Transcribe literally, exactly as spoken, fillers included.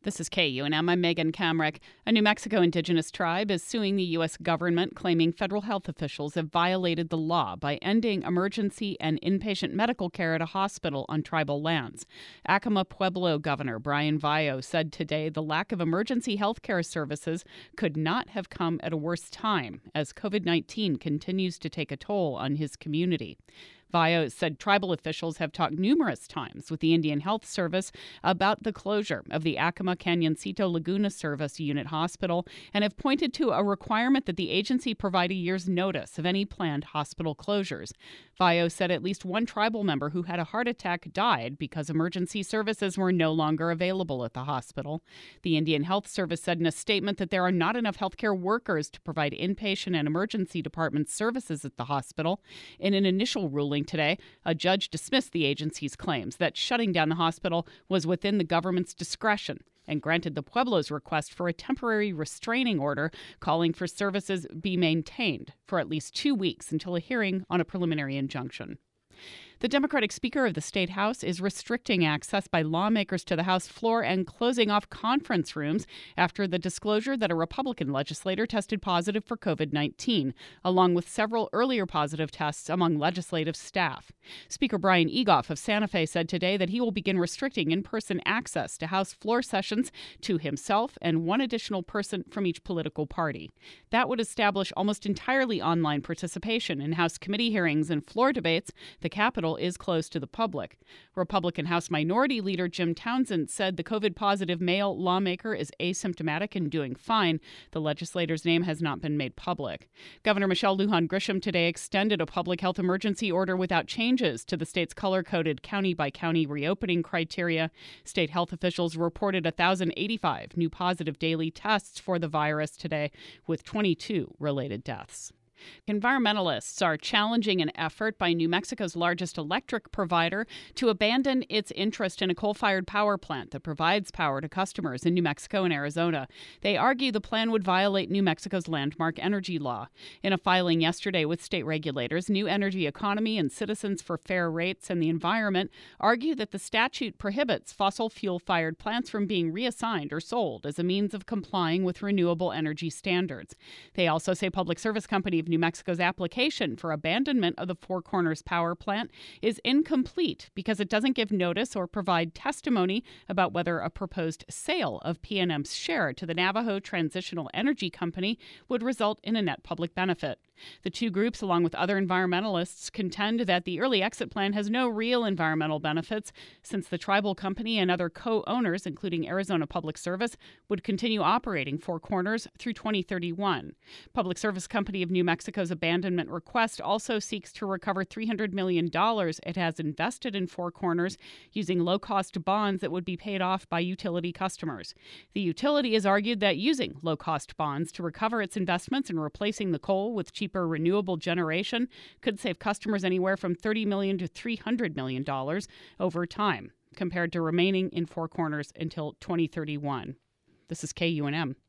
This is K U N M. I'm Megan Kamrick. A New Mexico indigenous tribe is suing the U S government, claiming federal health officials have violated the law by ending emergency and inpatient medical care at a hospital on tribal lands. Acoma Pueblo Governor Brian Vayo said today the lack of emergency health care services could not have come at a worse time as covid nineteen continues to take a toll on his community. Vayo said tribal officials have talked numerous times with the Indian Health Service about the closure of the Acoma Canyoncito Laguna Service Unit Hospital and have pointed to a requirement that the agency provide a year's notice of any planned hospital closures. Vayo said at least one tribal member who had a heart attack died because emergency services were no longer available at the hospital. The Indian Health Service said in a statement that there are not enough healthcare workers to provide inpatient and emergency department services at the hospital. In an initial ruling today, a judge dismissed the agency's claims that shutting down the hospital was within the government's discretion and granted the Pueblo's request for a temporary restraining order calling for services be maintained for at least two weeks until a hearing on a preliminary injunction. The Democratic Speaker of the State House is restricting access by lawmakers to the House floor and closing off conference rooms after the disclosure that a Republican legislator tested positive for covid nineteen, along with several earlier positive tests among legislative staff. Speaker Brian Egoff of Santa Fe said today that he will begin restricting in-person access to House floor sessions to himself and one additional person from each political party. That would establish almost entirely online participation in House committee hearings and floor debates. The Capitol is closed to the public. Republican House Minority Leader Jim Townsend said the COVID-positive male lawmaker is asymptomatic and doing fine. The legislator's name has not been made public. Governor Michelle Lujan Grisham today extended a public health emergency order without changes to the state's color-coded county-by-county reopening criteria. State health officials reported one thousand eighty-five new positive daily tests for the virus today, with twenty-two related deaths. Environmentalists are challenging an effort by New Mexico's largest electric provider to abandon its interest in a coal-fired power plant that provides power to customers in New Mexico and Arizona. They argue the plan would violate New Mexico's landmark energy law. In a filing yesterday with state regulators, New Energy Economy and Citizens for Fair Rates and the Environment argue that the statute prohibits fossil fuel-fired plants from being reassigned or sold as a means of complying with renewable energy standards. They also say Public Service Company of New Mexico's application for abandonment of the Four Corners power plant is incomplete because it doesn't give notice or provide testimony about whether a proposed sale of P N M's share to the Navajo Transitional Energy Company would result in a net public benefit. The two groups, along with other environmentalists, contend that the early exit plan has no real environmental benefits since the tribal company and other co-owners, including Arizona Public Service, would continue operating Four Corners through twenty thirty-one. Public Service Company of New Mexico's abandonment request also seeks to recover three hundred million dollars it has invested in Four Corners using low-cost bonds that would be paid off by utility customers. The utility has argued that using low-cost bonds to recover its investments and replacing the coal with cheaper renewable generation could save customers anywhere from thirty million dollars to three hundred million dollars over time, compared to remaining in Four Corners until twenty thirty-one. This is K U N M.